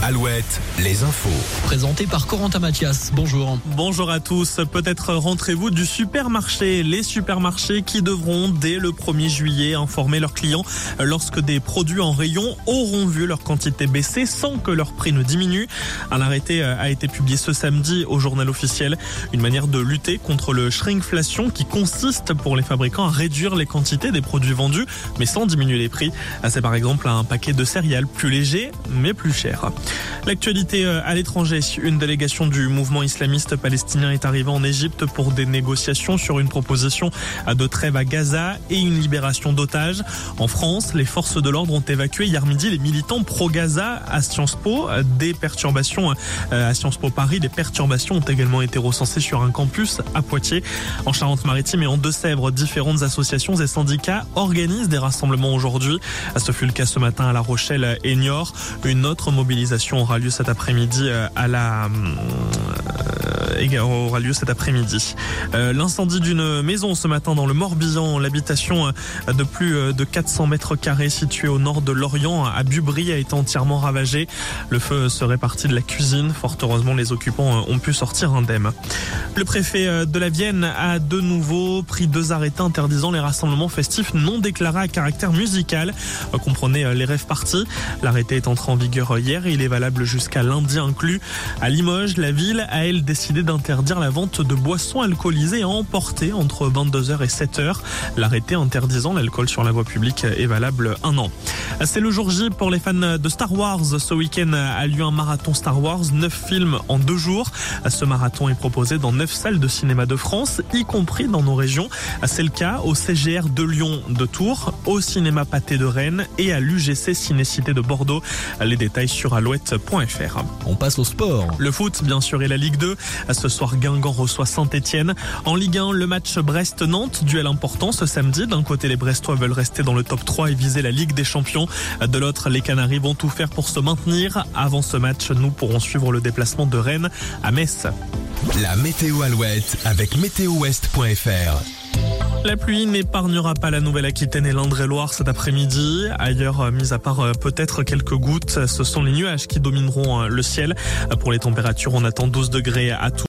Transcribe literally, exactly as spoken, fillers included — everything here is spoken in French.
Alouette, les infos. Présenté par Corentin Mathias. Bonjour. Bonjour à tous. Peut-être rentrez-vous du supermarché. Les supermarchés qui devront, dès le premier juillet, informer leurs clients lorsque des produits en rayon auront vu leur quantité baisser sans que leur prix ne diminue. Un arrêté a été publié ce samedi au journal officiel. Une manière de lutter contre le shrinkflation qui consiste pour les fabricants à réduire les quantités des produits vendus, mais sans diminuer les prix. C'est par exemple un paquet de céréales plus léger, mais plus cher. L'actualité à l'étranger. Une délégation du mouvement islamiste palestinien est arrivée en Égypte pour des négociations sur une proposition de trêve à Gaza et une libération d'otages. En France, les forces de l'ordre ont évacué hier midi les militants pro-Gaza à Sciences Po. Des perturbations à Sciences Po Paris, des perturbations ont également été recensées sur un campus à Poitiers. En Charente-Maritime et en Deux-Sèvres, différentes associations et syndicats organisent des rassemblements aujourd'hui. Ce fut le cas ce matin à La Rochelle et Niort. Une autre mobilisation aura lieu cet après-midi à la aura lieu cet après-midi. Euh, l'incendie d'une maison ce matin dans le Morbihan, l'habitation de plus de quatre cents mètres carrés située au nord de Lorient à Bubry a été entièrement ravagée. Le feu serait parti de la cuisine. Fort heureusement, les occupants ont pu sortir indemnes. Le préfet de la Vienne a de nouveau pris deux arrêtés interdisant les rassemblements festifs non déclarés à caractère musical. Comprenez les rave parties. L'arrêté est entré en vigueur hier et il est valable jusqu'à lundi inclus. À Limoges, la ville a elle décidé d'interdire la vente de boissons alcoolisées à emporter entre vingt-deux heures et sept heures. L'arrêté interdisant l'alcool sur la voie publique est valable un an. C'est le jour J pour les fans de Star Wars. Ce week-end a lieu un marathon Star Wars, neuf films en deux jours. Ce marathon est proposé dans neuf salles de cinéma de France, y compris dans nos régions. C'est le cas au C G R de Lyon de Tours, au cinéma Pathé de Rennes et à l'U G C Ciné-Cité de Bordeaux. Les détails sur alouette point f r. On passe au sport. Le foot, bien sûr, et la Ligue deux. Ce soir, Guingamp reçoit Saint-Etienne. En Ligue un, le match Brest-Nantes, duel important ce samedi. D'un côté, les Brestois veulent rester dans le top trois et viser la Ligue des Champions. De l'autre, les Canaries vont tout faire pour se maintenir. Avant ce match, nous pourrons suivre le déplacement de Rennes à Metz. La météo Alouette avec météo ouest point f r. La pluie n'épargnera pas la Nouvelle-Aquitaine et l'Indre-et-Loire cet après-midi. Ailleurs, mis à part peut-être quelques gouttes, ce sont les nuages qui domineront le ciel. Pour les températures, on attend douze degrés à tout.